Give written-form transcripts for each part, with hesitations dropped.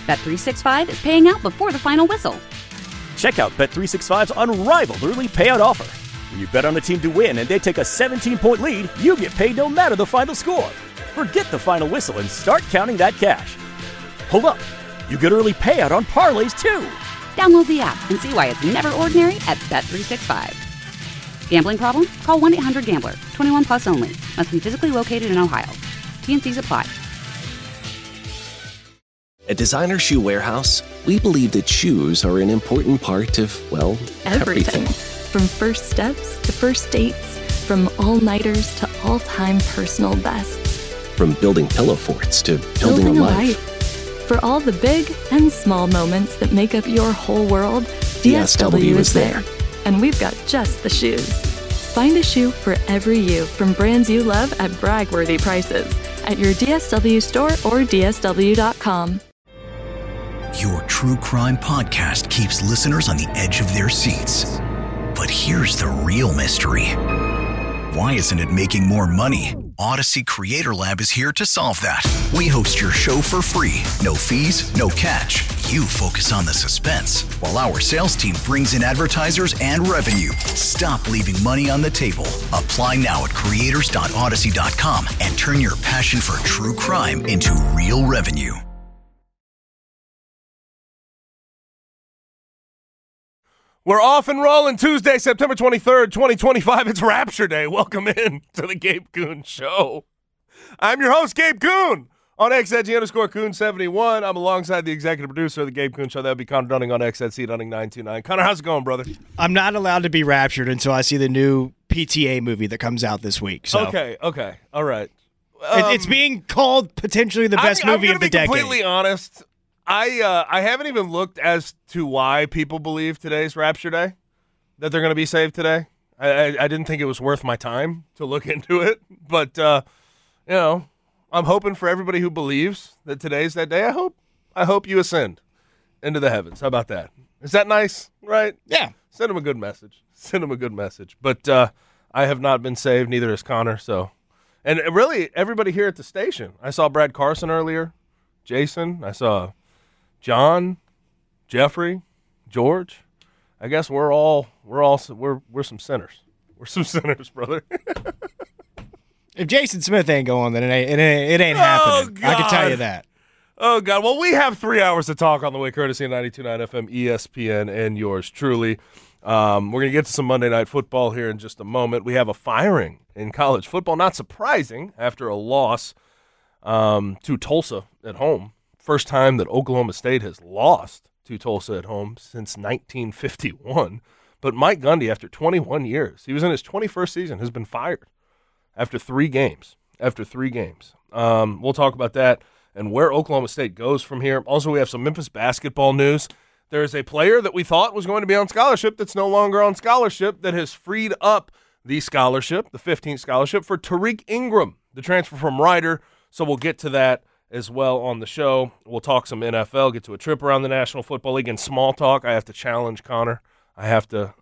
Bet365 is paying out before the final whistle. Check out Bet365's unrivaled early payout offer. When you bet on a team to win and they take a 17-point lead, you get paid no matter the final score. Forget the final whistle and start counting that cash. Hold up. You get early payout on parlays, too. Download the app and see why it's never ordinary at Bet365. Gambling problem? Call 1-800-GAMBLER. 21 plus only. Must be physically located in Ohio. T&Cs apply. At Designer Shoe Warehouse, we believe that shoes are an important part of, well, everything. From first steps to first dates, from all-nighters to all-time personal bests. From building pillow forts to building a life. For all the big and small moments that make up your whole world, DSW is there. And we've got just the shoes. Find a shoe for every you from brands you love at brag-worthy prices at your DSW store or DSW.com. Your true crime podcast keeps listeners on the edge of their seats. But here's the real mystery. Why isn't it making more money? Odyssey Creator Lab is here to solve that. We host your show for free. No fees, no catch. You focus on the suspense, while our sales team brings in advertisers and revenue. Stop leaving money on the table. Apply now at creators.odyssey.com and turn your passion for true crime into real revenue. We're off and rolling Tuesday, September 23rd, 2025. It's Rapture Day. Welcome in to the Gabe Kuhn Show. I'm your host, Gabe Kuhn, on XEDG_Kuhn71. I'm alongside the executive producer of the Gabe Kuhn Show. That would be Connor Dunning on XEDC Dunning 929. Connor, how's it going, brother? I'm not allowed to be raptured until I see the new PTA movie that comes out this week. So. Okay. All right. It's being called potentially the best movie of the decade. I'm going to be completely honest. I haven't even looked as to why people believe today's Rapture Day, that they're going to be saved today. I didn't think it was worth my time to look into it, but I'm hoping for everybody who believes that today's that day. I hope you ascend into the heavens. How about that? Is that nice? Right? Yeah. Send them a good message. But I have not been saved. Neither has Connor. So, and really everybody here at the station. I saw Brad Carson earlier. Jason. I saw John, Jeffrey, George. I guess we're some sinners. We're some sinners, brother. If Jason Smith ain't going, then it ain't happening. God. I can tell you that. Oh, God. Well, we have 3 hours to talk on the way, courtesy of 92.9 FM, ESPN, and yours truly. We're going to get to some Monday Night Football here in just a moment. We have a firing in college football. Not surprising after a loss to Tulsa at home. First time that Oklahoma State has lost to Tulsa at home since 1951. But Mike Gundy, after 21 years, he was in his 21st season, has been fired after 3 games. We'll talk about that and where Oklahoma State goes from here. Also, we have some Memphis basketball news. There is a player that we thought was going to be on scholarship that's no longer on scholarship that has freed up the scholarship, the 15th scholarship, for Tariq Ingram, the transfer from Rider. So we'll get to that as well on the show. We'll talk some NFL, get to a trip around the National Football League, and small talk. I have to challenge Connor. I have to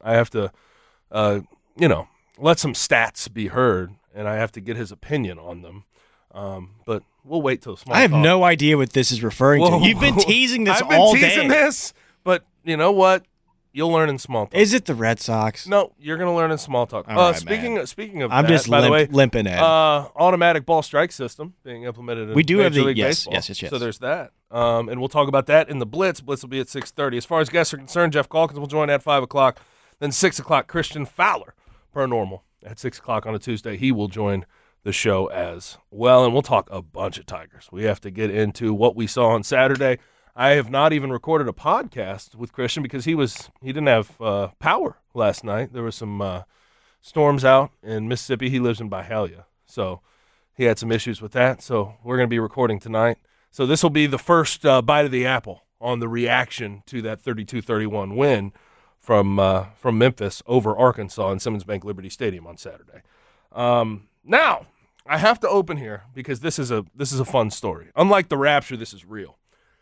let some stats be heard, and I have to get his opinion on them. But we'll wait till small talk. I have no idea what this is referring to. You've been teasing this all day. I've been teasing this, but you know what? You'll learn in small talk. Is it the Red Sox? No, you're going to learn in small talk. Speaking of I'm that, just by the way, limping at automatic ball strike system being implemented in Major League Baseball. Yes. So there's that. And we'll talk about that in the Blitz. Blitz will be at 6:30. As far as guests are concerned, Jeff Calkins will join at 5 o'clock. Then 6 o'clock, Christian Fowler, per normal. At 6 o'clock on a Tuesday, he will join the show as well. And we'll talk a bunch of Tigers. We have to get into what we saw on Saturday. I have not even recorded a podcast with Christian because he didn't have power last night. There were some storms out in Mississippi. He lives in Byhalia, so he had some issues with that. So we're going to be recording tonight. So this will be the first bite of the apple on the reaction to that 32-31 win from Memphis over Arkansas in Simmons Bank Liberty Stadium on Saturday. Now I have to open here because this is a fun story. Unlike the Rapture, this is real.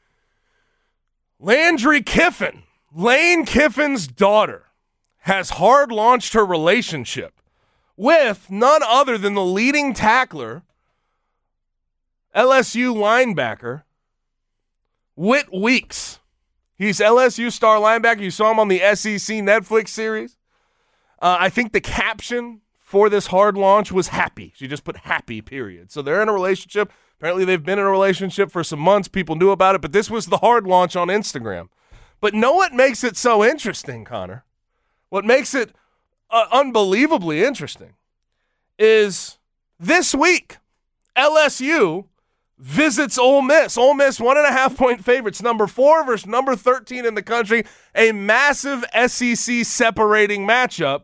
Landry Kiffin, Lane Kiffin's daughter, has hard launched her relationship with none other than the leading tackler, LSU linebacker, Whit Weeks. He's LSU star linebacker. You saw him on the SEC Netflix series. I think the caption for this hard launch was happy. She just put happy, period. So they're in a relationship. Apparently they've been in a relationship for some months. People knew about it, but this was the hard launch on Instagram. But know what makes it so interesting, Connor? What makes it unbelievably interesting is this week, LSU visits Ole Miss. Ole Miss 1.5-point favorites, number 4 versus number 13 in the country, a massive SEC separating matchup.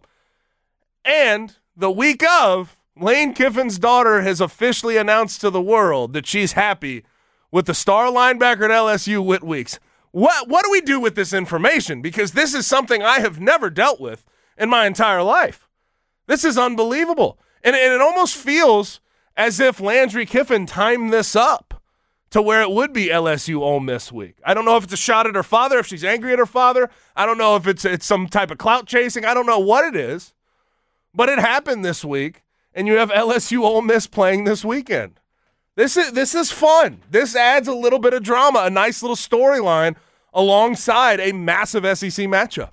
And the week of, Lane Kiffin's daughter has officially announced to the world that she's happy with the star linebacker at LSU, Whit Weeks. What do we do with this information? Because this is something I have never dealt with in my entire life. This is unbelievable. And it almost feels as if Landry Kiffin timed this up to where it would be LSU Ole Miss week. I don't know if it's a shot at her father, if she's angry at her father. I don't know if it's some type of clout chasing. I don't know what it is. But it happened this week, and you have LSU Ole Miss playing this weekend. This is fun. This adds a little bit of drama, a nice little storyline alongside a massive SEC matchup.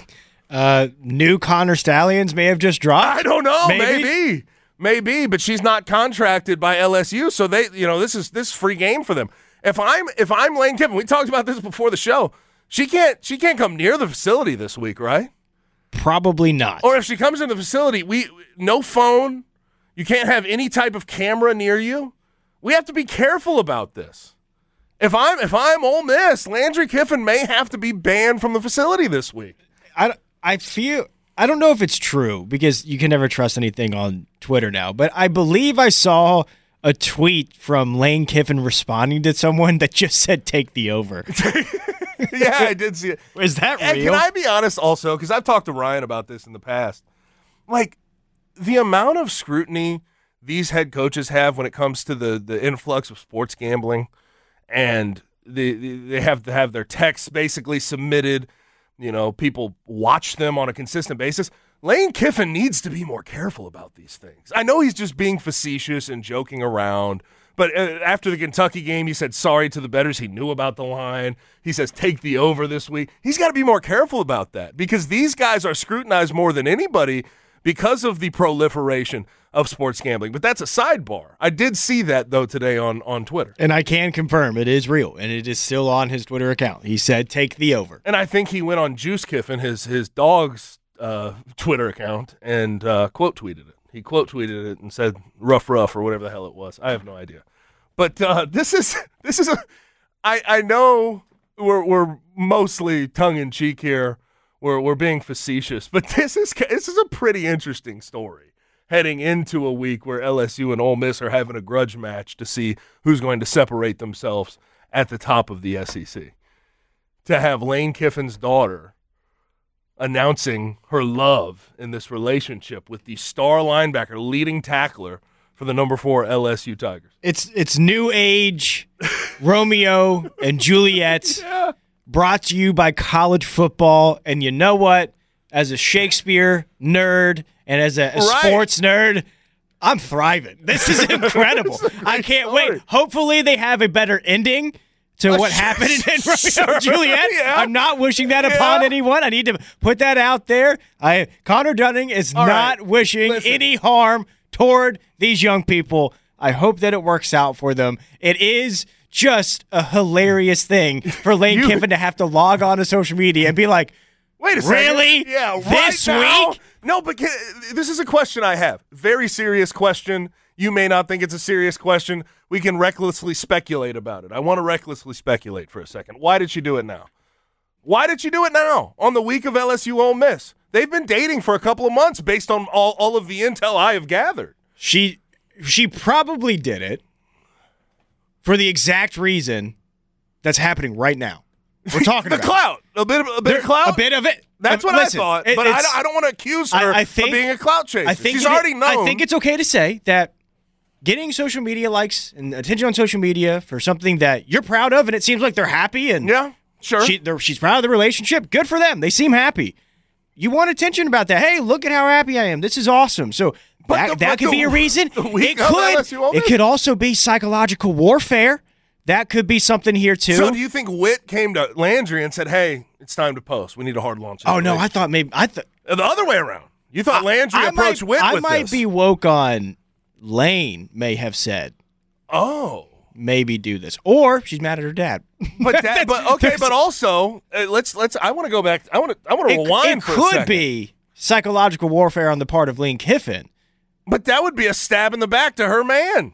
New Connor Stallions may have just dropped. I don't know. Maybe, but she's not contracted by LSU, so they, this is free game for them. If I'm Lane Kiffin, we talked about this before the show. She can't come near the facility this week, right? Probably not. Or if she comes in the facility, no phone. You can't have any type of camera near you. We have to be careful about this. If I'm Ole Miss, Landry Kiffin may have to be banned from the facility this week. I don't know if it's true because you can never trust anything on Twitter now, but I believe I saw a tweet from Lane Kiffin responding to someone that just said take the over. Yeah, I did see it. Is that real? And can I be honest also, because I've talked to Ryan about this in the past, like the amount of scrutiny these head coaches have when it comes to the influx of sports gambling, and they have to have their texts basically submitted, people watch them on a consistent basis. Lane Kiffin needs to be more careful about these things. I know he's just being facetious and joking around, but after the Kentucky game, he said sorry to the bettors. He knew about the line. He says take the over this week. He's got to be more careful about that because these guys are scrutinized more than anybody because of the proliferation of sports gambling. But that's a sidebar. I did see that, though, today on Twitter. And I can confirm it is real, and it is still on his Twitter account. He said take the over. And I think he went on Juice Kiffin, his dog's Twitter account, and quote tweeted it. He quote tweeted it and said rough or whatever the hell it was. I have no idea. But this is I know we're mostly tongue in cheek here. We're being facetious, but this is a pretty interesting story heading into a week where LSU and Ole Miss are having a grudge match to see who's going to separate themselves at the top of the SEC. To have Lane Kiffin's daughter announcing her love in this relationship with the star linebacker, leading tackler for the number 4 LSU Tigers. It's new age Romeo and Juliet, brought to you by college football. And you know what? As a Shakespeare nerd and as a sports nerd, I'm thriving. This is incredible. I can't wait. Hopefully they have a better ending to what happened in Romeo and Juliet. Yeah. I'm not wishing that upon anyone. I need to put that out there. Connor Dunning is not wishing any harm toward these young people. I hope that it works out for them. It is just a hilarious thing for Lane Kiffin to have to log on to social media and be like, wait a second. Really? Yeah, this week? No, but this is a question I have. Very serious question. You may not think it's a serious question. We can recklessly speculate about it. I want to recklessly speculate for a second. Why did she do it now? Why did she do it now on the week of LSU Ole Miss? They've been dating for a couple of months based on all of the intel I have gathered. She probably did it for the exact reason that's happening right now. We're talking about clout. A bit of clout? A bit of it. That's what I thought. But I don't want to accuse her of being a clout chaser. She's already known. I think it's okay to say that getting social media likes and attention on social media for something that you're proud of, and it seems like they're happy, and yeah, sure, she's proud of the relationship. Good for them. They seem happy. You want attention about that. Hey, look at how happy I am. This is awesome. So that could be a reason. It could also be psychological warfare That could be something here, too. So do you think Witt came to Landry and said, hey, it's time to post. We need a hard launch. Oh, no, I thought maybe the other way around. You thought Landry approached Witt with this. I might be woke on Lane may have said, maybe do this. Or she's mad at her dad. But also, let's I want to go back. I want to rewind for a second. It could be psychological warfare on the part of Lane Kiffin. But that would be a stab in the back to her man.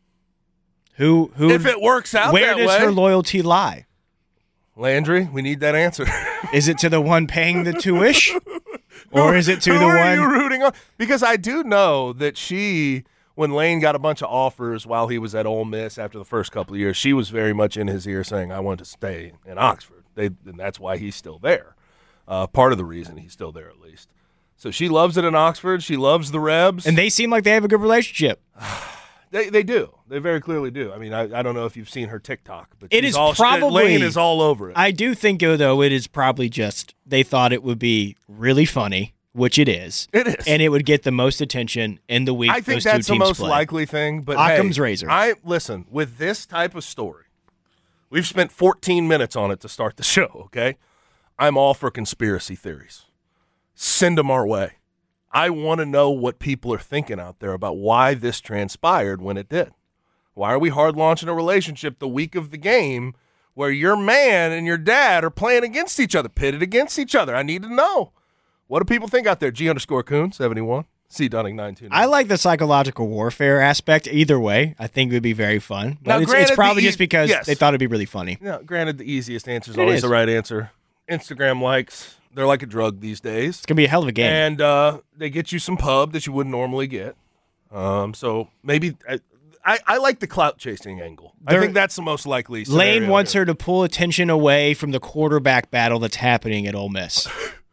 Who if it works out where that way. Where does her loyalty lie? Landry, we need that answer. Is it to the one paying the tuition? Or is it to the one? Who are you rooting on? Because I do know that when Lane got a bunch of offers while he was at Ole Miss after the first couple of years, she was very much in his ear saying, I want to stay in Oxford. And that's why he's still there. Part of the reason he's still there, at least. So she loves it in Oxford. She loves the Rebs. And they seem like they have a good relationship. They do. They very clearly do. I mean, I don't know if you've seen her TikTok, but Lane is all over it. I do think, though, it is probably just they thought it would be really funny, which it is. It is. And it would get the most attention in the week. I think that's the most likely thing. But Occam's razor. Listen, with this type of story, we've spent 14 minutes on it to start the show, okay? I'm all for conspiracy theories. Send them our way. I want to know what people are thinking out there about why this transpired when it did. Why are we hard launching a relationship the week of the game where your man and your dad are playing against each other, pitted against each other? I need to know. What do people think out there? G_Coon 71, C Dunning 929. I like the psychological warfare aspect. Either way, I think it would be very fun. But it's probably just because they thought it'd be really funny. Now, granted, the easiest answer is always the right answer. Instagram likes. They're like a drug these days. It's going to be a hell of a game. And they get you some pub that you wouldn't normally get. So maybe I like the clout chasing angle. I think that's the most likely scenario. Lane wants her to pull attention away from the quarterback battle that's happening at Ole Miss.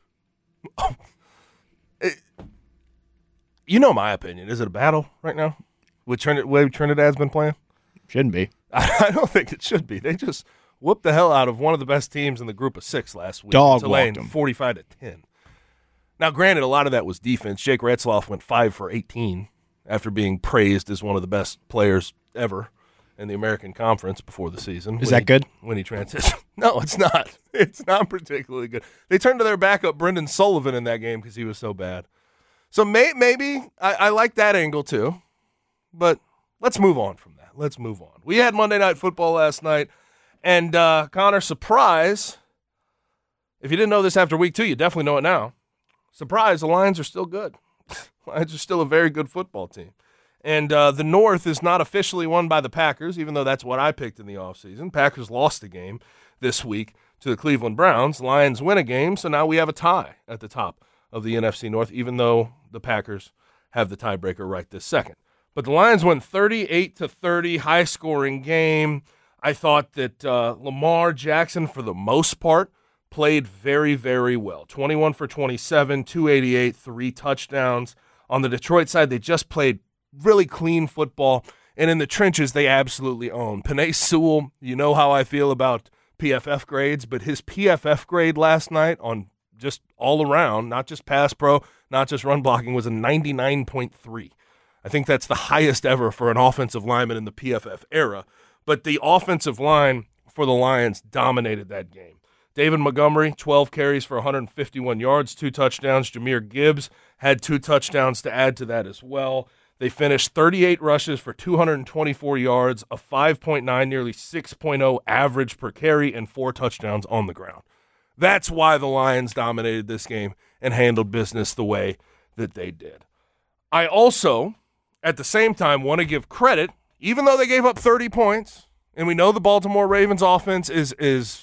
You know my opinion. Is it a battle right now? With Trinidad's been playing? Shouldn't be. I don't think it should be. They just whooped the hell out of one of the best teams in the group of 6 last week. Dog-walked them. 45-10. Now, granted, a lot of that was defense. Jake Retzloff went 5 for 18 after being praised as one of the best players ever in the American Conference before the season. Is that good? When he transitioned. No, it's not. It's not particularly good. They turned to their backup, Brendan Sullivan, in that game because he was so bad. So maybe I like that angle too. But let's move on from that. Let's move on. We had Monday Night Football last night. And, Connor, surprise, if you didn't know this after week 2, you definitely know it now. Surprise, the Lions are still good. Lions are still a very good football team. And the North is not officially won by the Packers, even though that's what I picked in the offseason. Packers lost a game this week to the Cleveland Browns. Lions win a game, so now we have a tie at the top of the NFC North, even though the Packers have the tiebreaker right this second. But the Lions won 38-30, high-scoring game. I thought that Lamar Jackson, for the most part, played very, very well. 21 for 27, 288, 3 touchdowns. On the Detroit side, they just played really clean football. And in the trenches, they absolutely own. Penei Sewell, you know how I feel about PFF grades, but his PFF grade last night on just all around, not just pass pro, not just run blocking, was a 99.3. I think that's the highest ever for an offensive lineman in the PFF era. But the offensive line for the Lions dominated that game. David Montgomery, 12 carries for 151 yards, 2 touchdowns. Jahmyr Gibbs had 2 touchdowns to add to that as well. They finished 38 rushes for 224 yards, a 5.9, nearly 6.0 average per carry, and 4 touchdowns on the ground. That's why the Lions dominated this game and handled business the way that they did. I also, at the same time, want to give credit. Even though they gave up 30 points, and we know the Baltimore Ravens offense is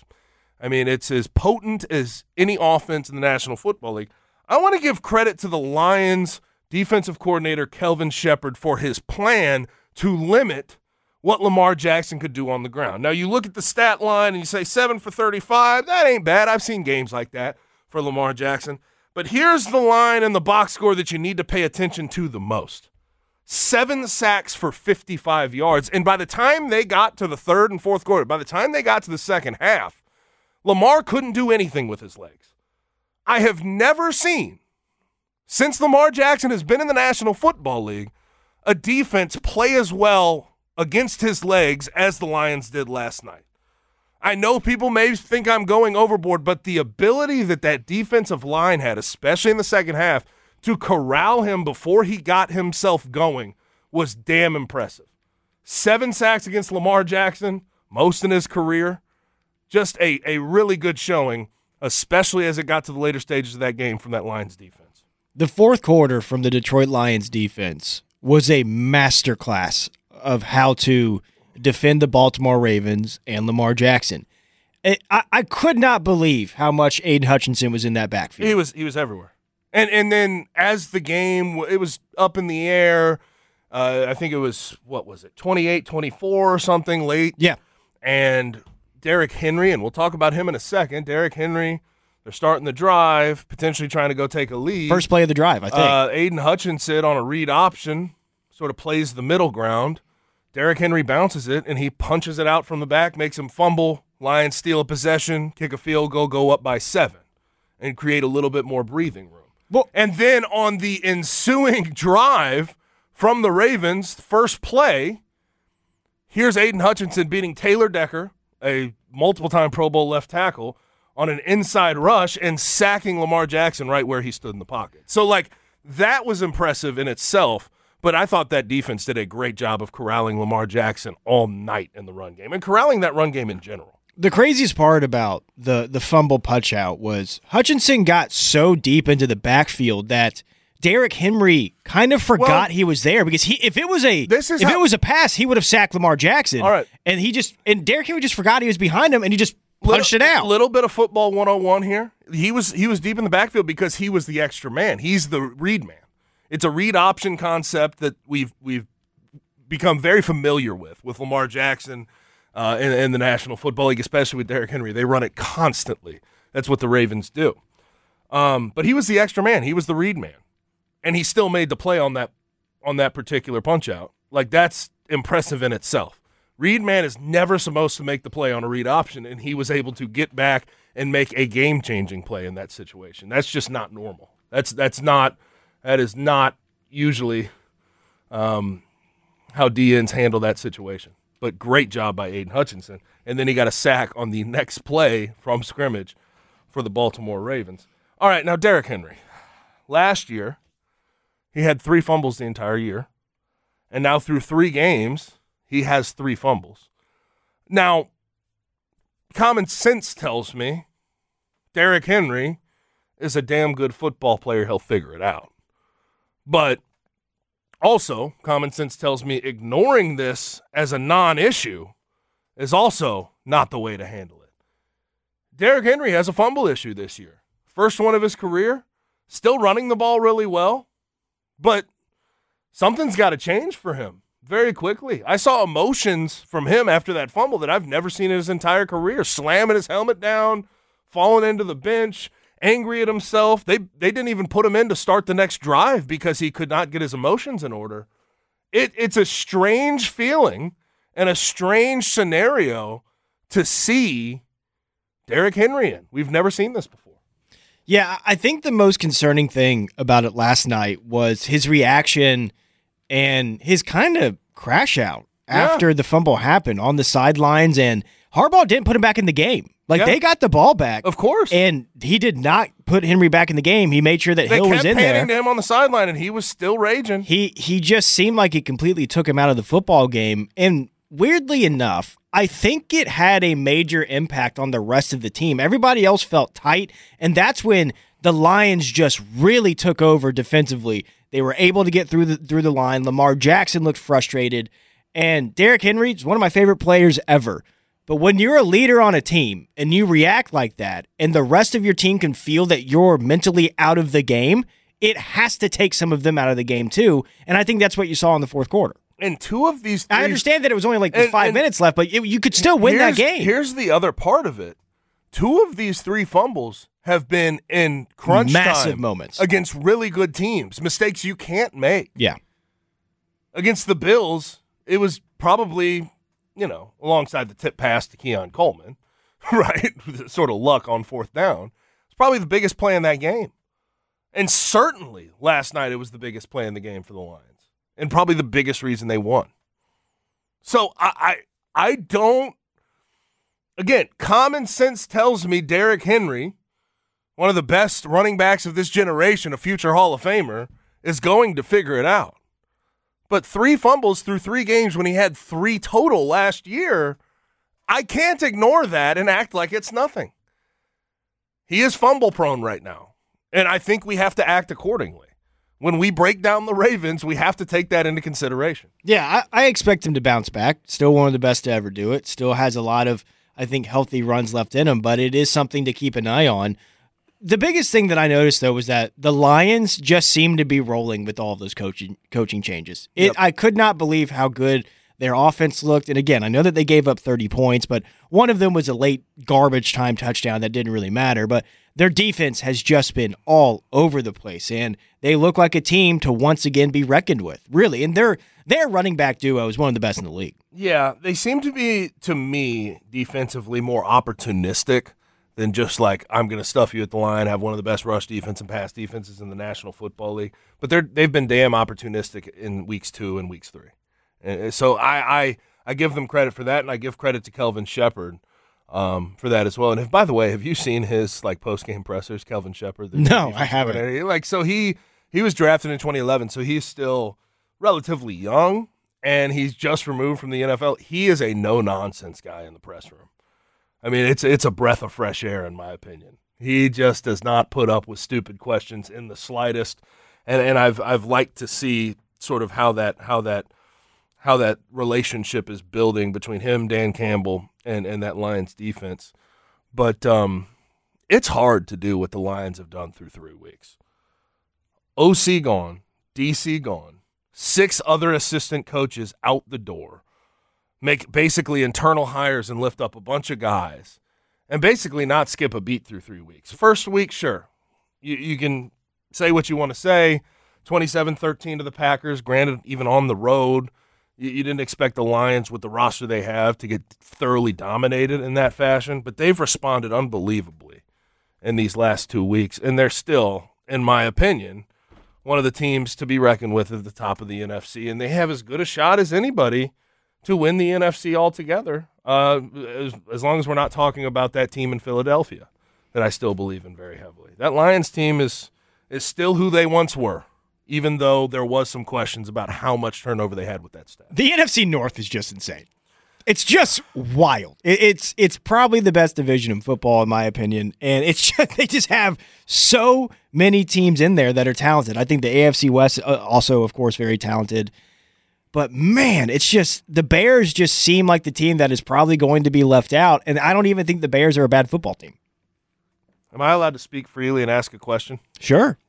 it's as potent as any offense in the National Football League, I want to give credit to the Lions defensive coordinator Kelvin Shepard for his plan to limit what Lamar Jackson could do on the ground. Now, you look at the stat line and you say 7 for 35. That ain't bad. I've seen games like that for Lamar Jackson. But here's the line in the box score that you need to pay attention to the most. 7 sacks for 55 yards. And by the time they got to the third and fourth quarter, by the time they got to the second half, Lamar couldn't do anything with his legs. I have never seen, since Lamar Jackson has been in the National Football League, a defense play as well against his legs as the Lions did last night. I know people may think I'm going overboard, but the ability that defensive line had, especially in the second half, to corral him before he got himself going was damn impressive. 7 sacks against Lamar Jackson, most in his career. Just a really good showing, especially as it got to the later stages of that game from that Lions defense. The fourth quarter from the Detroit Lions defense was a masterclass of how to defend the Baltimore Ravens and Lamar Jackson. I could not believe how much Aiden Hutchinson was in that backfield. He was everywhere. And then as the game, it was up in the air. I think it was, 28-24 or something late. Yeah. And Derrick Henry, and we'll talk about him in a second. Derrick Henry, they're starting the drive, potentially trying to go take a lead. First play of the drive, I think. Aiden Hutchinson on a read option sort of plays the middle ground. Derrick Henry bounces it, and he punches it out from the back, makes him fumble. Lions steal a possession, kick a field goal, go up by 7, and create a little bit more breathing room. Well, and then on the ensuing drive from the Ravens, first play, here's Aiden Hutchinson beating Taylor Decker, a multiple-time Pro Bowl left tackle, on an inside rush and sacking Lamar Jackson right where he stood in the pocket. So, that was impressive in itself, but I thought that defense did a great job of corralling Lamar Jackson all night in the run game and corralling that run game in general. The craziest part about the fumble punch-out was Hutchinson got so deep into the backfield that Derrick Henry kind of forgot he was there because if it was a pass, he would have sacked Lamar Jackson. All right. And Derrick Henry just forgot he was behind him and he just punched it out. A little bit of football 101 here. He was deep in the backfield because he was the extra man. He's the read man. It's a read option concept that we've become very familiar with Lamar Jackson in the National Football League, especially with Derrick Henry. They run it constantly. That's what the Ravens do. But he was the extra man. He was the read man. And he still made the play on that particular punch-out. That's impressive in itself. Read man is never supposed to make the play on a read option, and he was able to get back and make a game-changing play in that situation. That's just not normal. That is not usually how DNs handle that situation. But great job by Aiden Hutchinson. And then he got a sack on the next play from scrimmage for the Baltimore Ravens. All right, now Derrick Henry. Last year, he had 3 fumbles the entire year. And now through 3 games, he has 3 fumbles. Now, common sense tells me Derrick Henry is a damn good football player. He'll figure it out. But also, common sense tells me ignoring this as a non-issue is also not the way to handle it. Derrick Henry has a fumble issue this year. First one of his career, still running the ball really well, but something's got to change for him very quickly. I saw emotions from him after that fumble that I've never seen in his entire career, slamming his helmet down, falling into the bench, angry at himself. They didn't even put him in to start the next drive because he could not get his emotions in order. It's a strange feeling and a strange scenario to see Derrick Henry in. We've never seen this before. Yeah, I think the most concerning thing about it last night was his reaction and his kind of crash out after the fumble happened on the sidelines, and Harbaugh didn't put him back in the game. They got the ball back. Of course. And he did not put Henry back in the game. He made sure that Hill was in there. They kept panning to him on the sideline, and he was still raging. He just seemed like it completely took him out of the football game. And weirdly enough, I think it had a major impact on the rest of the team. Everybody else felt tight, and that's when the Lions just really took over defensively. They were able to get through the line. Lamar Jackson looked frustrated, and Derrick Henry is one of my favorite players ever. But when you're a leader on a team and you react like that, and the rest of your team can feel that you're mentally out of the game, it has to take some of them out of the game too. And I think that's what you saw in the fourth quarter. And 2 of these three, I understand that it was only 5 minutes left, but you could still win that game. Here's the other part of it. 2 of these 3 fumbles have been in crunch massive time moments against really good teams, mistakes you can't make. Yeah. Against the Bills, it was probably, alongside the tip pass to Keon Coleman, right? Sort of luck on 4th down. It's probably the biggest play in that game. And certainly last night it was the biggest play in the game for the Lions. And probably the biggest reason they won. So I don't, again, common sense tells me Derrick Henry, one of the best running backs of this generation, a future Hall of Famer, is going to figure it out. But 3 fumbles through 3 games when he had 3 total last year, I can't ignore that and act like it's nothing. He is fumble prone right now, and I think we have to act accordingly. When we break down the Ravens, we have to take that into consideration. Yeah, I expect him to bounce back. Still one of the best to ever do it. Still has a lot of, I think, healthy runs left in him, but it is something to keep an eye on. The biggest thing that I noticed, though, was that the Lions just seem to be rolling with all of those coaching changes. I could not believe how good their offense looked. And again, I know that they gave up 30 points, but one of them was a late garbage time touchdown that didn't really matter. But their defense has just been all over the place, and they look like a team to once again be reckoned with, really. And their running back duo is one of the best in the league. Yeah, they seem to be, to me, defensively more opportunistic than just like, I'm going to stuff you at the line, have one of the best rush defense and pass defenses in the National Football League. But they've been damn opportunistic in weeks 2 and weeks 3. And so I give them credit for that, and I give credit to Kelvin Shepherd for that as well. And by the way, have you seen his post-game pressers, Kelvin Shepherd? No, I haven't. So he was drafted in 2011, so he's still relatively young, and he's just removed from the NFL. He is a no-nonsense guy in the press room. I mean, it's a breath of fresh air, in my opinion. He just does not put up with stupid questions in the slightest, and I've liked to see sort of how that relationship is building between him, Dan Campbell, and that Lions defense. But it's hard to do what the Lions have done through 3 weeks. OC gone, DC gone, 6 other assistant coaches out the door, make basically internal hires and lift up a bunch of guys, and basically not skip a beat through 3 weeks. First week, sure. You can say what you want to say. 27-13 to the Packers, granted, even on the road. You didn't expect the Lions, with the roster they have, to get thoroughly dominated in that fashion, but they've responded unbelievably in these last 2 weeks, and they're still, in my opinion, one of the teams to be reckoned with at the top of the NFC, and they have as good a shot as anybody to win the NFC altogether, as long as we're not talking about that team in Philadelphia that I still believe in very heavily. That Lions team is still who they once were, even though there was some questions about how much turnover they had with that staff. The NFC North is just insane. It's just wild. It's probably the best division in football, in my opinion, and it's just, they just have so many teams in there that are talented. I think the AFC West also, of course, very talented. But, man, it's just the Bears just seem like the team that is probably going to be left out, and I don't even think the Bears are a bad football team. Am I allowed to speak freely and ask a question? Sure.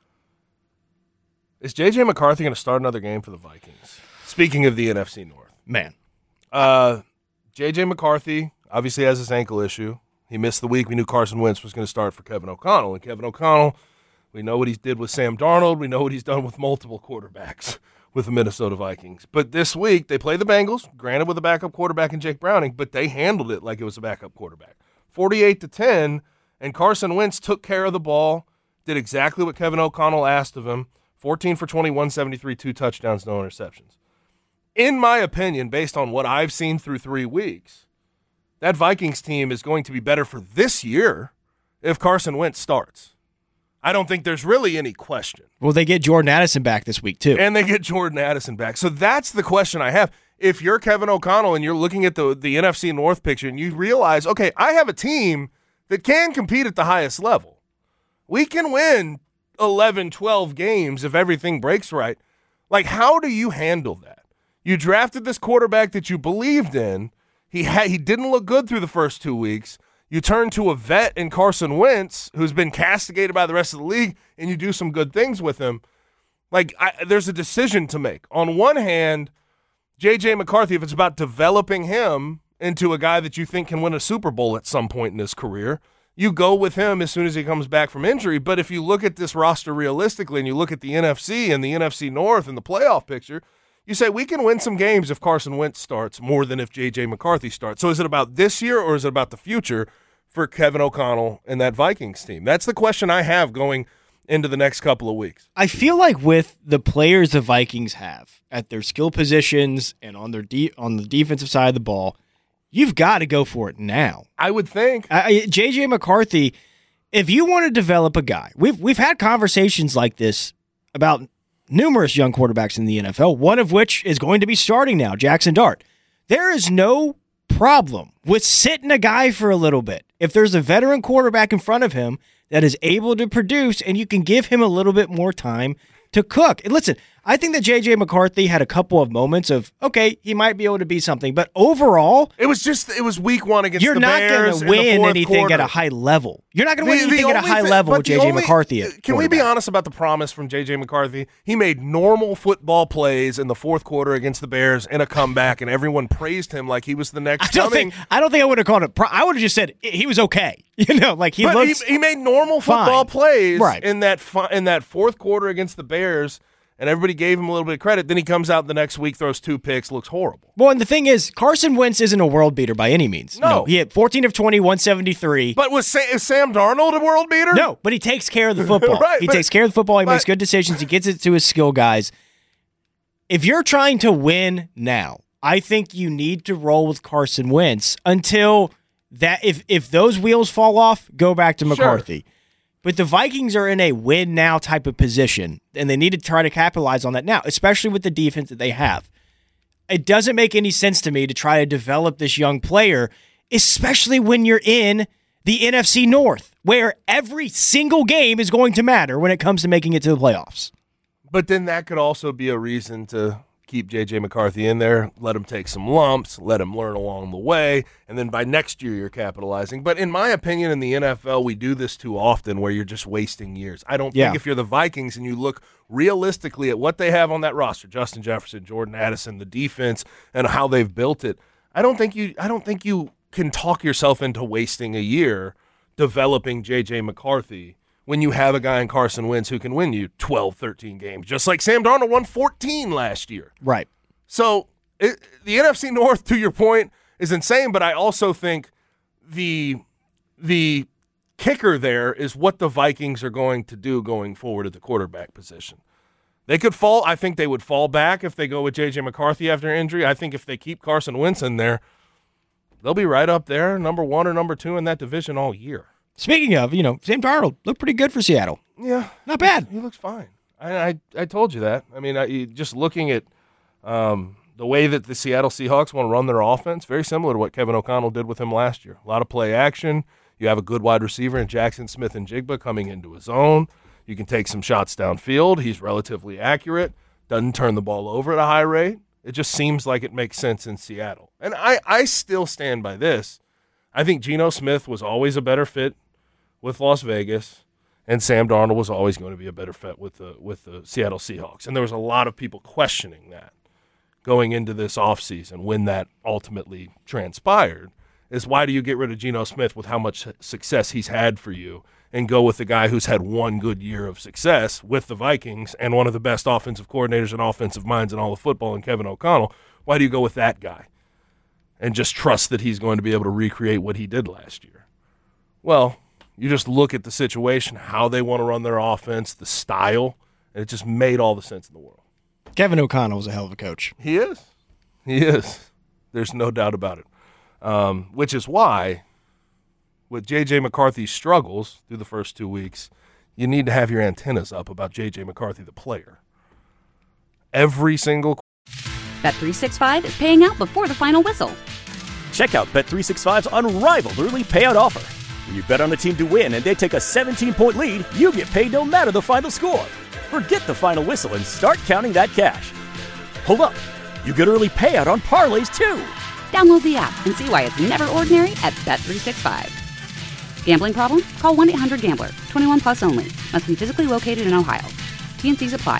Is J.J. McCarthy going to start another game for the Vikings? Speaking of the NFC North. Man. J.J. McCarthy obviously has his ankle issue. He missed the week. We knew Carson Wentz was going to start for Kevin O'Connell. And Kevin O'Connell, we know what he did with Sam Darnold. We know what he's done with multiple quarterbacks with the Minnesota Vikings. But this week, they play the Bengals, granted with a backup quarterback in Jake Browning, but they handled it like it was a backup quarterback. 48-10, and Carson Wentz took care of the ball, did exactly what Kevin O'Connell asked of him, 14 for 20, 173, 2 touchdowns, no interceptions. In my opinion, based on what I've seen through 3 weeks, that Vikings team is going to be better for this year if Carson Wentz starts. I don't think there's really any question. Well, they get Jordan Addison back this week, too. And they get Jordan Addison back. So that's the question I have. If you're Kevin O'Connell and you're looking at the NFC North picture and you realize, okay, I have a team that can compete at the highest level. We can win 11, 12 games if everything breaks right. Like, how do you handle that? You drafted this quarterback that you believed in. He didn't look good through the first 2 weeks. You turn to a vet in Carson Wentz, who's been castigated by the rest of the league, and you do some good things with him. Like, there's a decision to make. On one hand, J.J. McCarthy, if it's about developing him into a guy that you think can win a Super Bowl at some point in his career, you go with him as soon as he comes back from injury. But if you look at this roster realistically and you look at the NFC and the NFC North and the playoff picture, you say we can win some games if Carson Wentz starts more than if J.J. McCarthy starts. So is it about this year or is it about the future for Kevin O'Connell and that Vikings team? That's the question I have going into the next couple of weeks. I feel like with the players the Vikings have at their skill positions and on their on the defensive side of the ball, you've got to go for it now. I would think. J.J. McCarthy, if you want to develop a guy, we've had conversations like this about numerous young quarterbacks in the NFL, one of which is going to be starting now, Jackson Dart. There is no problem with sitting a guy for a little bit. If there's a veteran quarterback in front of him that is able to produce and you can give him a little bit more time to cook. And listen, I think that J.J. McCarthy had a couple of moments of, okay, he might be able to be something, but overall, it was week one against the Bears. You're not going to win anything at a high level. You're not going to win anything at a high level with J.J. McCarthy. Can we be honest about the promise from J.J. McCarthy? He made normal football plays in the fourth quarter against the Bears in a comeback, and everyone praised him like he was the next coming. I don't think I would have called it. I would have just said he was okay. Like he made normal football plays right. in that fourth quarter against the Bears. And everybody gave him a little bit of credit. Then he comes out the next week, throws 2 picks, looks horrible. Well, and the thing is, Carson Wentz isn't a world beater by any means. No. He had 14 of 20, 173. But is Sam Darnold a world beater? No, but he takes care of the football. He takes care of the football. He makes good decisions. He gets it to his skill guys. If you're trying to win now, I think you need to roll with Carson Wentz until that. If those wheels fall off, go back to McCarthy. Sure. But the Vikings are in a win-now type of position, and they need to try to capitalize on that now, especially with the defense that they have. It doesn't make any sense to me to try to develop this young player, especially when you're in the NFC North, where every single game is going to matter when it comes to making it to the playoffs. But then that could also be a reason to keep J.J. McCarthy in there, let him take some lumps, let him learn along the way, and then by next year you're capitalizing. But in my opinion, in the NFL, we do this too often where you're just wasting years. I don't think if you're the Vikings and you look realistically at what they have on that roster, Justin Jefferson, Jordan Addison, the defense, and how they've built it, I don't think you can talk yourself into wasting a year developing J.J. McCarthy when you have a guy in Carson Wentz who can win you 12, 13 games, just like Sam Darnold won 14 last year. Right. So the NFC North, to your point, is insane, but I also think the kicker there is what the Vikings are going to do going forward at the quarterback position. They could fall. I think they would fall back if they go with J.J. McCarthy after injury. I think if they keep Carson Wentz in there, they'll be right up there, number 1 or number 2 in that division all year. Speaking of, Sam Darnold looked pretty good for Seattle. Yeah. Not bad. He looks fine. I told you that. I mean, just looking at the way that the Seattle Seahawks want to run their offense, very similar to what Kevin O'Connell did with him last year. A lot of play action. You have a good wide receiver in Jackson Smith and Jigba coming into his own. You can take some shots downfield. He's relatively accurate. Doesn't turn the ball over at a high rate. It just seems like it makes sense in Seattle. And I still stand by this. I think Geno Smith was always a better fit with Las Vegas, and Sam Darnold was always going to be a better fit with the Seattle Seahawks. And there was a lot of people questioning that going into this offseason when that ultimately transpired, is why do you get rid of Geno Smith with how much success he's had for you and go with the guy who's had one good year of success with the Vikings and one of the best offensive coordinators and offensive minds in all of football in Kevin O'Connell? Why do you go with that guy and just trust that he's going to be able to recreate what he did last year? Well, you just look at the situation, how they want to run their offense, the style, and it just made all the sense in the world. Kevin O'Connell was a hell of a coach. He is. He is. There's no doubt about it. Which is why, with J.J. McCarthy's struggles through the first 2 weeks, you need to have your antennas up about J.J. McCarthy, the player. Every single Bet365 is paying out before the final whistle. Check out Bet365's unrivaled early payout offer. When you bet on a team to win and they take a 17-point lead, you get paid no matter the final score. Forget the final whistle and start counting that cash. Hold up. You get early payout on parlays, too. Download the app and see why it's never ordinary at Bet365. Gambling problem? Call 1-800-GAMBLER. 21 plus only. Must be physically located in Ohio. T&Cs apply.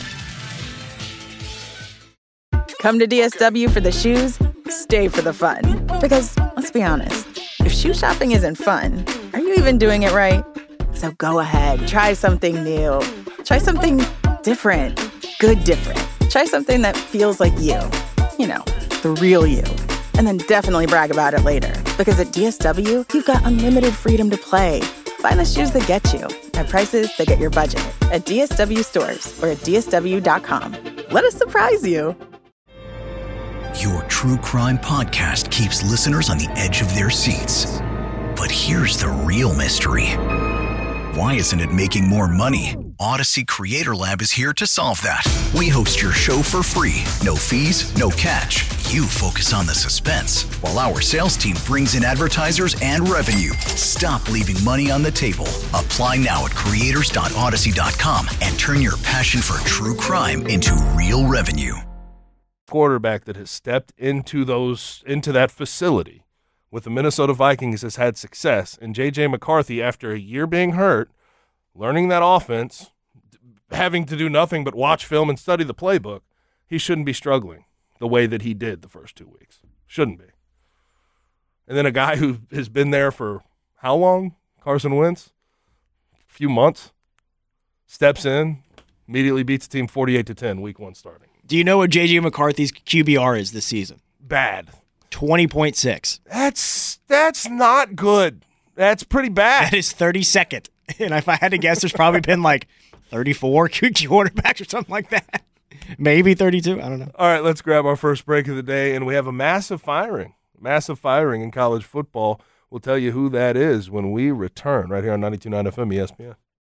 Come to DSW for the shoes, stay for the fun. Because, let's be honest, if shoe shopping isn't fun, are you even doing it right? So go ahead, try something new. Try something different. Good different. Try something that feels like you. You know, the real you. And then definitely brag about it later. Because at DSW, you've got unlimited freedom to play. find the shoes that get you at prices that get your budget at DSW stores or at DSW.com. Let us surprise you. Your true crime podcast keeps listeners on the edge of their seats. But here's the real mystery. Why isn't it making more money? Odyssey Creator Lab is here to solve that. We host your show for free. No fees, no catch. You focus on the suspense, while our sales team brings in advertisers and revenue. Stop leaving money on the table. Apply now at creators.odyssey.com and turn your passion for true crime into real revenue. Quarterback that has stepped into that facility with the Minnesota Vikings has had success, and J.J. McCarthy, after a year being hurt, learning that offense, having to do nothing but watch film and study the playbook, he shouldn't be struggling the way that he did the first 2 weeks. Shouldn't be. And then a guy who has been there for how long? Carson Wentz? A few months. Steps in, immediately beats the team 48-10, week 1 starting. Do you know what J.J. McCarthy's QBR is this season? Bad. 20.6. That's not good. That's pretty bad. That is 32nd. And if I had to guess, there's probably been like 34 quarterbacks or something like that. Maybe 32. I don't know. All right, let's grab our first break of the day, and we have a massive firing in college football. We'll tell you who that is when we return right here on 92.9 FM ESPN.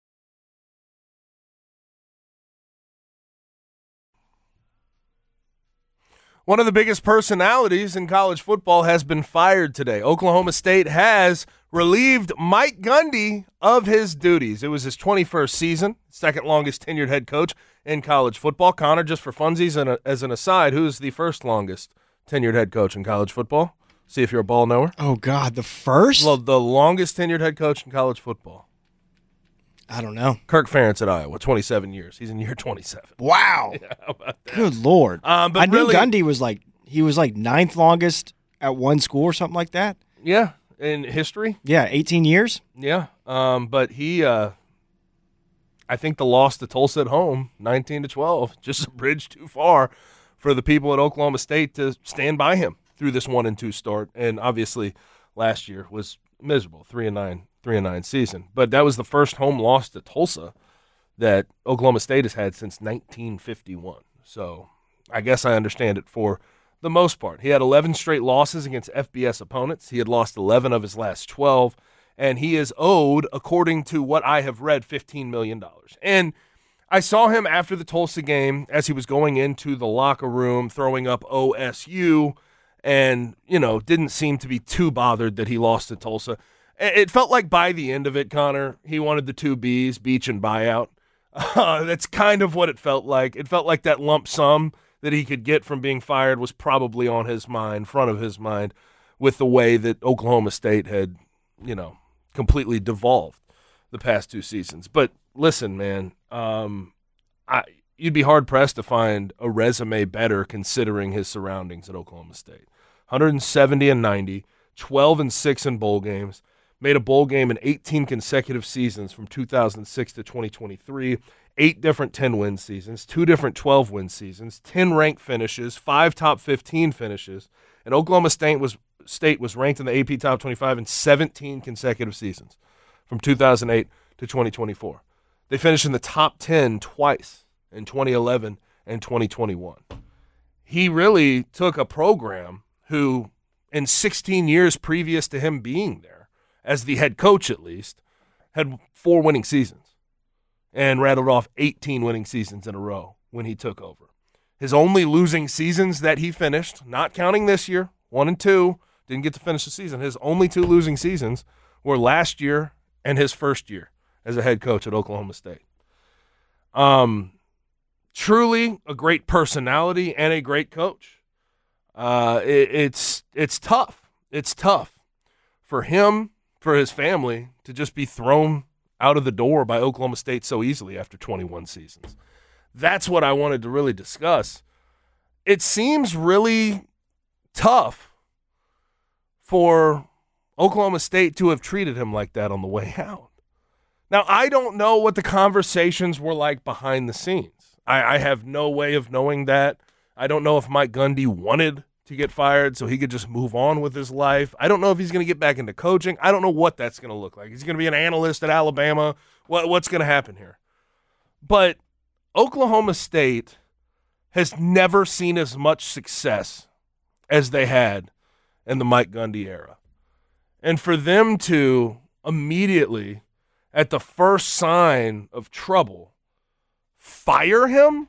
One of the biggest personalities in college football has been fired today. Oklahoma State has relieved Mike Gundy of his duties. It was his 21st season, second longest tenured head coach in college football. Connor, just for funsies and as an aside, who's the first longest tenured head coach in college football? See if you're a ball knower. Oh, God, the first? Well, the longest tenured head coach in college football. I don't know. Kirk Ferentz at Iowa, 27 years. He's in year 27. Wow. Yeah, how about that? Good Lord. But I knew really, Gundy was like ninth longest at one school or something like that. Yeah, in history. Yeah, 18 years. Yeah, but he, I think the loss to Tulsa at home, 19-12, just a bridge too far for the people at Oklahoma State to stand by him through this 1-2 start. And obviously, last year was miserable, 3-9 season. But that was the first home loss to Tulsa that Oklahoma State has had since 1951. So I guess I understand it for the most part. He had 11 straight losses against FBS opponents. He had lost 11 of his last 12, and he is owed, according to what I have read, $15 million. And I saw him after the Tulsa game as he was going into the locker room throwing up OSU and, didn't seem to be too bothered that he lost to Tulsa. It felt like by the end of it, Connor, he wanted the 2 Bs, beach and buyout. That's kind of what it felt like. It felt like that lump sum that he could get from being fired was probably on his mind, front of his mind, with the way that Oklahoma State had, completely devolved the past 2 seasons. But listen, man, you'd be hard-pressed to find a resume better considering his surroundings at Oklahoma State. 170-90, 12-6 in bowl games. Made a bowl game in 18 consecutive seasons from 2006 to 2023, 8 different 10-win seasons, 2 different 12-win seasons, 10 ranked finishes, 5 top 15 finishes, and Oklahoma State was ranked in the AP Top 25 in 17 consecutive seasons from 2008 to 2024. They finished in the top 10 twice in 2011 and 2021. He really took a program who, in 16 years previous to him being there, as the head coach at least, had 4 winning seasons and rattled off 18 winning seasons in a row when he took over. His only losing seasons that he finished, not counting this year, 1 and 2, didn't get to finish the season. His only 2 losing seasons were last year and his first year as a head coach at Oklahoma State. Truly a great personality and a great coach. It's tough. It's tough for him, for his family, to just be thrown out of the door by Oklahoma State so easily after 21 seasons. That's what I wanted to really discuss. It seems really tough for Oklahoma State to have treated him like that on the way out. Now, I don't know what the conversations were like behind the scenes. I have no way of knowing that. I don't know if Mike Gundy wanted to get fired so he could just move on with his life. I don't know if he's going to get back into coaching. I don't know what that's going to look like. He's going to be an analyst at Alabama. What's going to happen here? But Oklahoma State has never seen as much success as they had in the Mike Gundy era. And for them to immediately, at the first sign of trouble, fire him,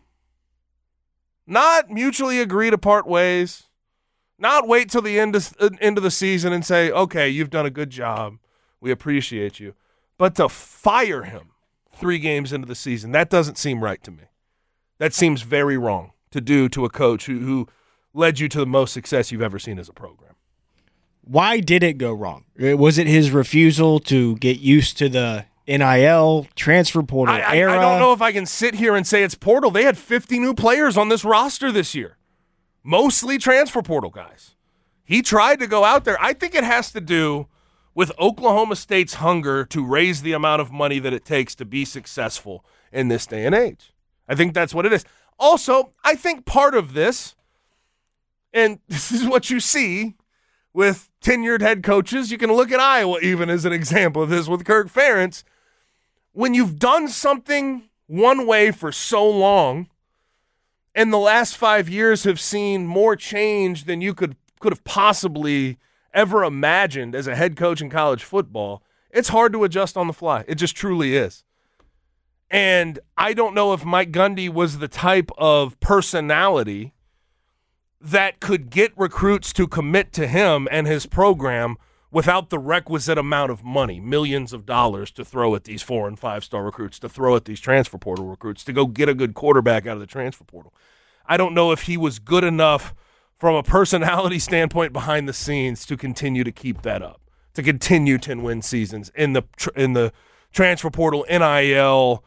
not mutually agree to part ways, not wait till the end of the season and say, okay, you've done a good job, we appreciate you, but to fire him 3 games into the season, that doesn't seem right to me. That seems very wrong to do to a coach who led you to the most success you've ever seen as a program. Why did it go wrong? Was it his refusal to get used to the NIL transfer portal era? I don't know if I can sit here and say it's portal. They had 50 new players on this roster this year, mostly transfer portal guys. He tried to go out there. I think it has to do with Oklahoma State's hunger to raise the amount of money that it takes to be successful in this day and age. I think that's what it is. Also, I think part of this, and this is what you see with tenured head coaches, you can look at Iowa even as an example of this with Kirk Ferentz. When you've done something one way for so long, and the last 5 years have seen more change than you could have possibly ever imagined as a head coach in college football, it's hard to adjust on the fly. It just truly is. And I don't know if Mike Gundy was the type of personality that could get recruits to commit to him and his program without the requisite amount of money, millions of dollars to throw at these 4- and 5-star recruits, to throw at these transfer portal recruits, to go get a good quarterback out of the transfer portal. I don't know if he was good enough from a personality standpoint behind the scenes to continue to keep that up, to continue 10-win seasons in the transfer portal, NIL,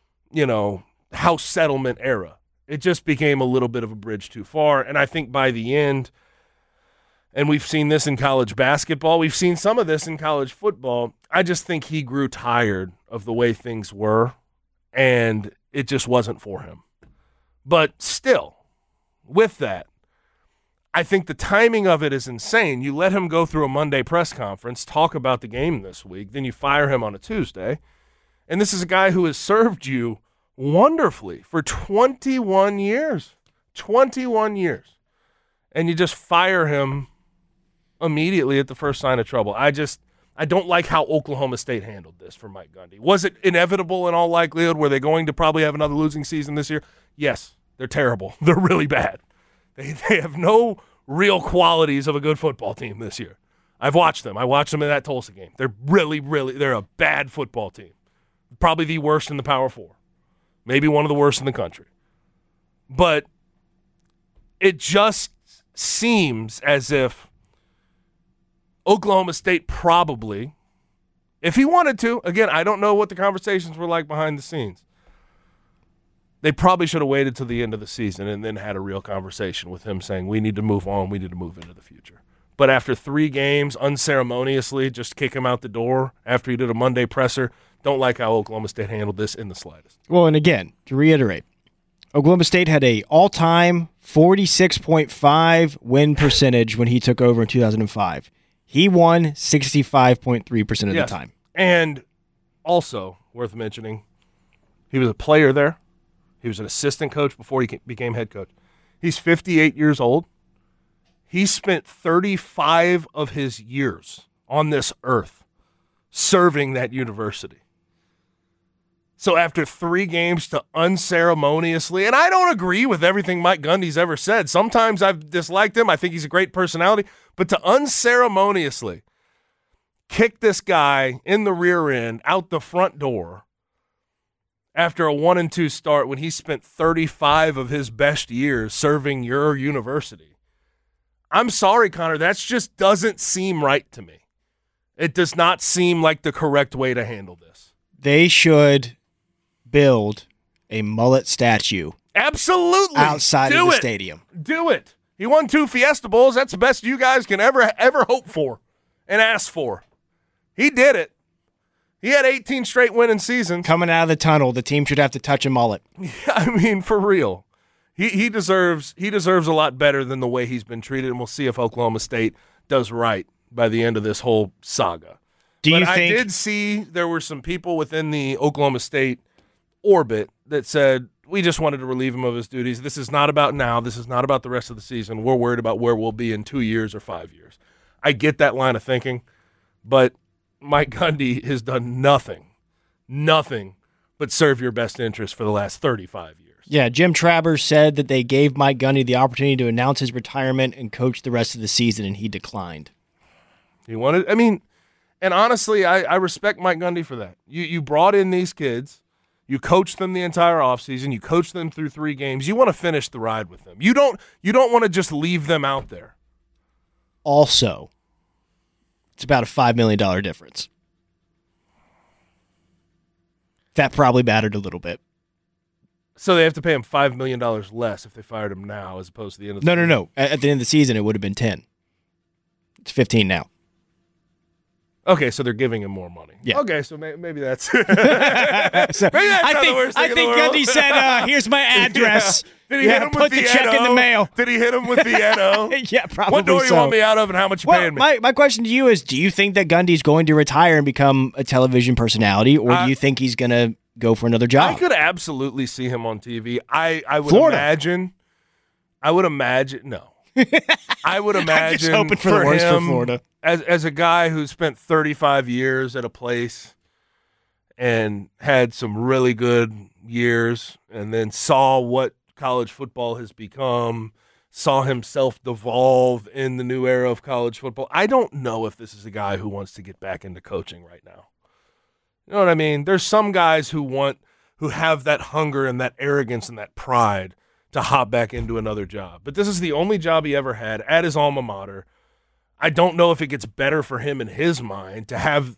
house settlement era. It just became a little bit of a bridge too far. And I think by the end, and we've seen this in college basketball, we've seen some of this in college football, I just think he grew tired of the way things were, and it just wasn't for him. But still, with that, I think the timing of it is insane. You let him go through a Monday press conference, talk about the game this week, then you fire him on a Tuesday. And this is a guy who has served you wonderfully for 21 years. 21 years. And you just fire him immediately at the first sign of trouble. I don't like how Oklahoma State handled this for Mike Gundy. Was it inevitable in all likelihood? Were they going to probably have another losing season this year? Yes, they're terrible. They're really bad. They have no real qualities of a good football team this year. I've watched them. I watched them in that Tulsa game. They're they're a bad football team. Probably the worst in the Power Four. Maybe one of the worst in the country. But it just seems as if Oklahoma State probably, if he wanted to, again, I don't know what the conversations were like behind the scenes. They probably should have waited till the end of the season and then had a real conversation with him saying, we need to move on, we need to move into the future. But after 3 games, unceremoniously, just kick him out the door after he did a Monday presser, don't like how Oklahoma State handled this in the slightest. Well, and again, to reiterate, Oklahoma State had a all-time 46.5 win percentage when he took over in 2005. He won 65.3% of the time. And also, worth mentioning, he was a player there. He was an assistant coach before he became head coach. He's 58 years old. He spent 35 of his years on this earth serving that university. So after 3 games to unceremoniously, and I don't agree with everything Mike Gundy's ever said. Sometimes I've disliked him. I think he's a great personality. But to unceremoniously kick this guy in the rear end out the front door after a 1-2 start when he spent 35 of his best years serving your university. I'm sorry, Connor, that just doesn't seem right to me. It does not seem like the correct way to handle this. They should build a mullet statue. Absolutely. Outside of the stadium. Do it. He won 2 Fiesta Bowls. That's the best you guys can ever hope for and ask for. He did it. He had 18 straight winning seasons. Coming out of the tunnel, the team should have to touch a mullet. Yeah, I mean, for real. He deserves a lot better than the way he's been treated, and we'll see if Oklahoma State does right by the end of this whole saga. I did see there were some people within the Oklahoma State orbit that said, we just wanted to relieve him of his duties. This is not about now. This is not about the rest of the season. We're worried about where we'll be in 2 years or 5 years. I get that line of thinking, but Mike Gundy has done nothing but serve your best interest for the last 35 years. Yeah, Jim Travers said that they gave Mike Gundy the opportunity to announce his retirement and coach the rest of the season, and he declined. And honestly, I respect Mike Gundy for that. You brought in these kids. You coached them the entire offseason. You coached them through 3 games. You want to finish the ride with them. You don't want to just leave them out there. Also, it's about a $5 million difference. That probably mattered a little bit. So they have to pay him $5 million less if they fired him now as opposed to the end of the season? No. At the end of the season, it would have been 10. It's 15 now. Okay, so they're giving him more money. Yeah. Okay, so maybe that's maybe that's not the worst thing I think Gundy said, here's my address. Yeah. Did he hit him put with the the check NO? in the mail. Did he hit him with the NO? Yeah, probably. What door you want me out of and how much you paying me? My question to you is, do you think that Gundy's going to retire and become a television personality, or do you think he's going to go for another job? I could absolutely see him on TV. I would Florida. imagine. No. I would imagine I'm just hoping for the worst him, for Florida. As a guy who spent 35 years at a place and had some really good years and then saw what college football has become, saw himself devolve in the new era of college football. I don't know if this is a guy who wants to get back into coaching right now. You know what I mean? There's some guys who have that hunger and that arrogance and that pride to hop back into another job. But this is the only job he ever had at his alma mater. I don't know if it gets better for him in his mind to have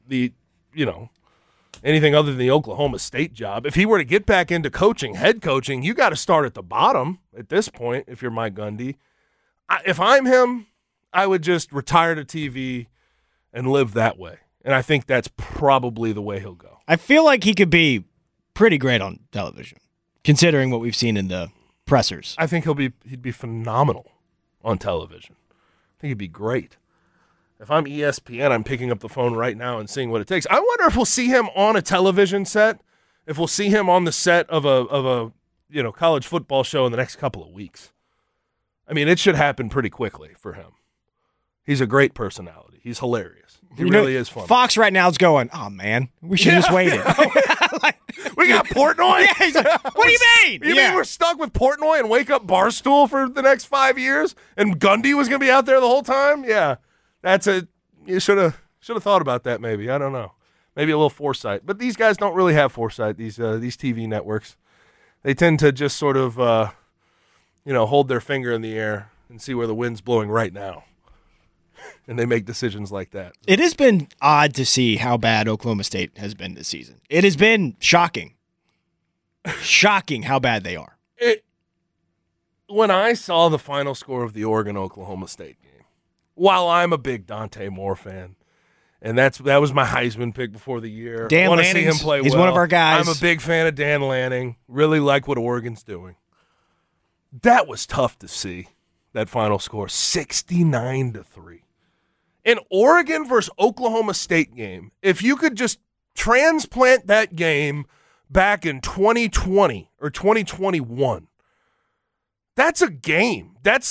anything other than the Oklahoma State job. If he were to get back into coaching, head coaching, you got to start at the bottom at this point if you're Mike Gundy. If I'm him, I would just retire to TV and live that way. And I think that's probably the way he'll go. I feel like he could be pretty great on television, considering what we've seen in the pressers. I think he'd be phenomenal on television. I think he'd be great. If I'm ESPN, I'm picking up the phone right now and seeing what it takes. I wonder if we'll see him on a television set, if we'll see him on the set of a college football show in the next couple of weeks. I mean, it should happen pretty quickly for him. He's a great personality. He's hilarious. He really is fun. Fox right now is going, oh, man, we should have just waited. We got Portnoy? What do you mean? You mean we're stuck with Portnoy and Wake Up Barstool for the next 5 years? And Gundy was going to be out there the whole time? Yeah. You should have thought about that maybe. I don't know. Maybe a little foresight. But these guys don't really have foresight, these TV networks. They tend to just sort of, hold their finger in the air and see where the wind's blowing right now. And they make decisions like that. It has been odd to see how bad Oklahoma State has been this season. It has been shocking. Shocking how bad they are. When I saw the final score of the Oregon-Oklahoma State game, while I'm a big Dante Moore fan, and that was my Heisman pick before the year. Dan want to Lanning, see him play he's well. one of our guys. I'm a big fan of Dan Lanning. Really like what Oregon's doing. That was tough to see, that final score, 69-3. An Oregon versus Oklahoma State game, if you could just transplant that game back in 2020 or 2021, that's a game. That's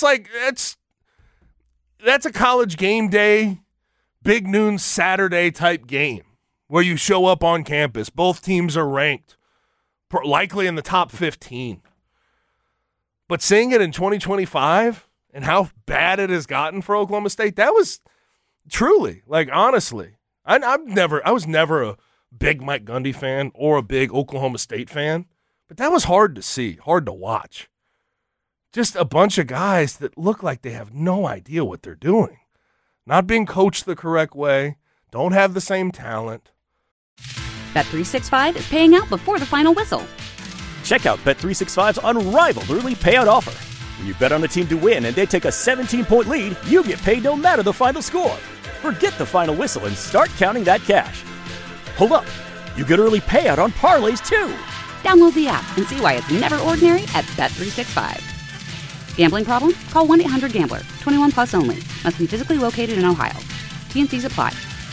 a college game day, big noon Saturday type game where you show up on campus. Both teams are ranked, likely in the top 15. But seeing it in 2025 and how bad it has gotten for Oklahoma State, that was truly, honestly, I was never a big Mike Gundy fan or a big Oklahoma State fan, but that was hard to see, hard to watch. Just a bunch of guys that look like they have no idea what they're doing. Not being coached the correct way, don't have the same talent. Bet365 is paying out before the final whistle. Check out Bet365's unrivaled early payout offer. When you bet on a team to win and they take a 17-point lead, you get paid no matter the final score. Forget the final whistle and start counting that cash. Hold up. You get early payout on parlays, too. Download the app and see why it's never ordinary at Bet365. Gambling problem? Call 1-800-GAMBLER. 21 plus only. Must be physically located in Ohio. T&Cs apply.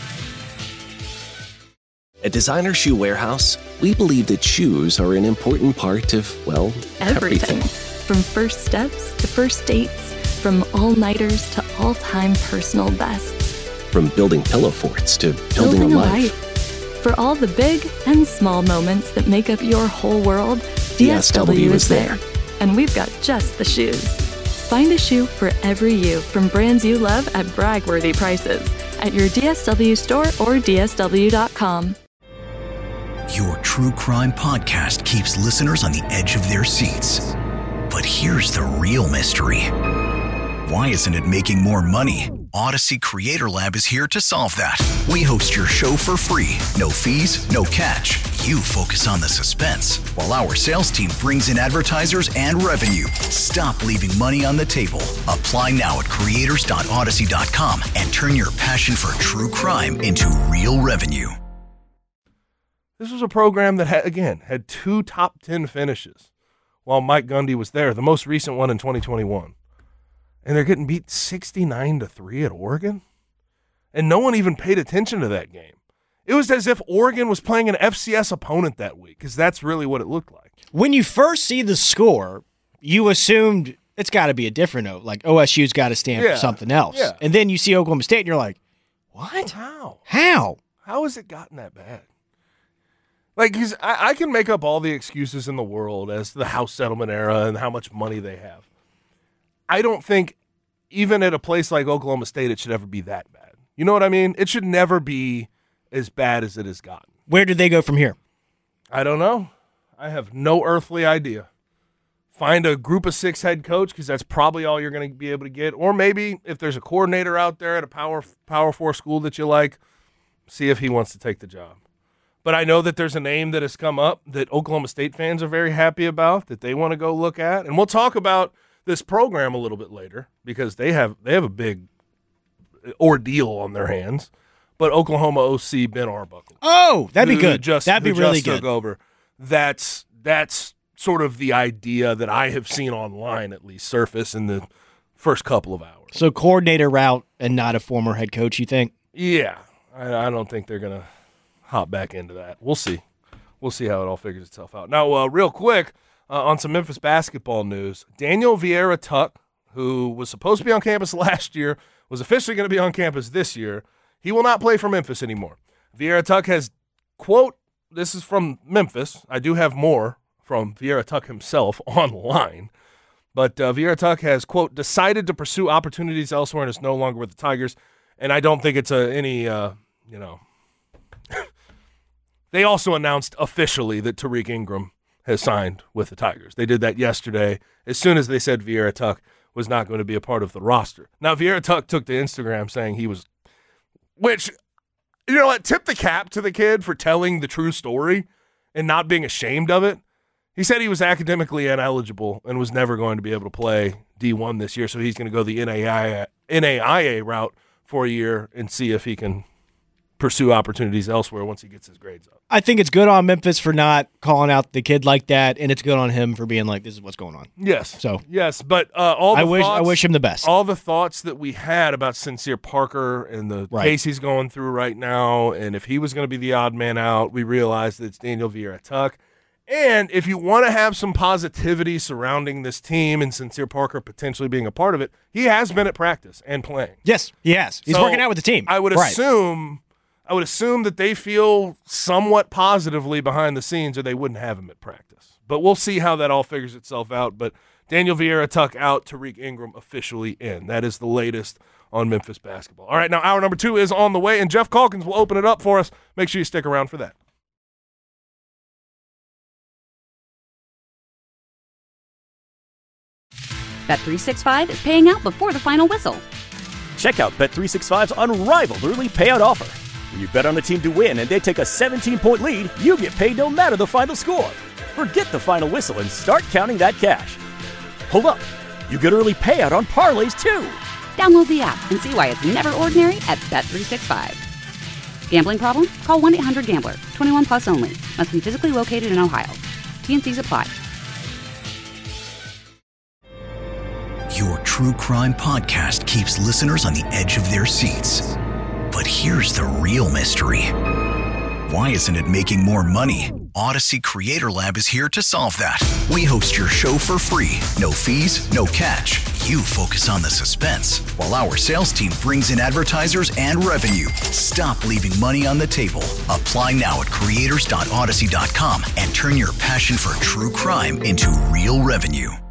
At Designer Shoe Warehouse, we believe that shoes are an important part of, well, everything. From first steps to first dates, from all-nighters to all-time personal bests. From building pillow forts to building a life. For all the big and small moments that make up your whole world, DSW is there. And we've got just the shoes. Find a shoe for every you from brands you love at brag-worthy prices at your DSW store or DSW.com. Your true crime podcast keeps listeners on the edge of their seats. But here's the real mystery. Why isn't it making more money? Odyssey Creator Lab is here to solve that. We host your show for free. No fees, no catch. You focus on the suspense, while our sales team brings in advertisers and revenue. Stop leaving money on the table. Apply now at creators.odyssey.com and turn your passion for true crime into real revenue. This was a program that, had 2 top 10 finishes while Mike Gundy was there, the most recent one in 2021. And they're getting beat 69-3 at Oregon? And no one even paid attention to that game. It was as if Oregon was playing an FCS opponent that week, because that's really what it looked like. When you first see the score, you assumed it's got to be a different note, like OSU's got to stand for something else. Yeah. And then you see Oklahoma State, and you're like, what? How? How has it gotten that bad? Like, I can make up all the excuses in the world as to the House settlement era and how much money they have. I don't think, even at a place like Oklahoma State, it should ever be that bad. You know what I mean? It should never be as bad as it has gotten. Where did they go from here? I don't know. I have no earthly idea. Find a group of 6 head coach, because that's probably all you're going to be able to get. Or maybe if there's a coordinator out there at a Power 4 school that you like, see if he wants to take the job. But I know that there's a name that has come up that Oklahoma State fans are very happy about, that they want to go look at. And we'll talk about this program a little bit later, because they have a big ordeal on their hands. But Oklahoma OC Ben Arbuckle. Oh, that'd be good. That'd be really good. Took over. That's sort of the idea that I have seen online, at least, surface in the first couple of hours. So coordinator route and not a former head coach, you think? Yeah. I don't think they're going to hop back into that. We'll see. We'll see how it all figures itself out. Now, real quick, on some Memphis basketball news, Daniel Vieira Tuck, who was supposed to be on campus last year, was officially going to be on campus this year. He will not play for Memphis anymore. Vieira Tuck has, quote, this is from Memphis. I do have more from Vieira Tuck himself online. But Vieira Tuck has, quote, decided to pursue opportunities elsewhere and is no longer with the Tigers. And I don't think it's any. They also announced officially that Tariq Ingram has signed with the Tigers. They did that yesterday as soon as they said Vieira Tuck was not going to be a part of the roster. Now, Vieira Tuck took to Instagram saying he was, which, you know what, tip the cap to the kid for telling the true story and not being ashamed of it. He said he was academically ineligible and was never going to be able to play D1 this year, so he's going to go the NAIA route for a year and see if he can pursue opportunities elsewhere once he gets his grades up. I think it's good on Memphis for not calling out the kid like that, and it's good on him for being like, this is what's going on. Yes. So yes, but I wish him the best. All the thoughts that we had about Sincere Parker and the case he's going through right now, and if he was going to be the odd man out, we realized that it's Daniel Vieira Tuck. And if you want to have some positivity surrounding this team and Sincere Parker potentially being a part of it, he has been at practice and playing. Yes, he has. He's working out with the team. I would assume that they feel somewhat positively behind the scenes, or they wouldn't have him at practice. But we'll see how that all figures itself out. But Daniel Vieira Tuck out, Tariq Ingram officially in. That is the latest on Memphis basketball. All right, now hour number 2 is on the way, and Jeff Calkins will open it up for us. Make sure you stick around for that. Bet365 is paying out before the final whistle. Check out Bet365's unrivaled early payout offer. When you bet on a team to win and they take a 17-point lead, you get paid no matter the final score. Forget the final whistle and start counting that cash. Hold up. You get early payout on parlays, too. Download the app and see why it's never ordinary at Bet365. Gambling problem? Call 1-800-GAMBLER. 21 plus only. Must be physically located in Ohio. T&Cs apply. Your true crime podcast keeps listeners on the edge of their seats. But here's the real mystery. Why isn't it making more money? Odyssey Creator Lab is here to solve that. We host your show for free. No fees, no catch. You focus on the suspense, while our sales team brings in advertisers and revenue. Stop leaving money on the table. Apply now at creators.odyssey.com and turn your passion for true crime into real revenue.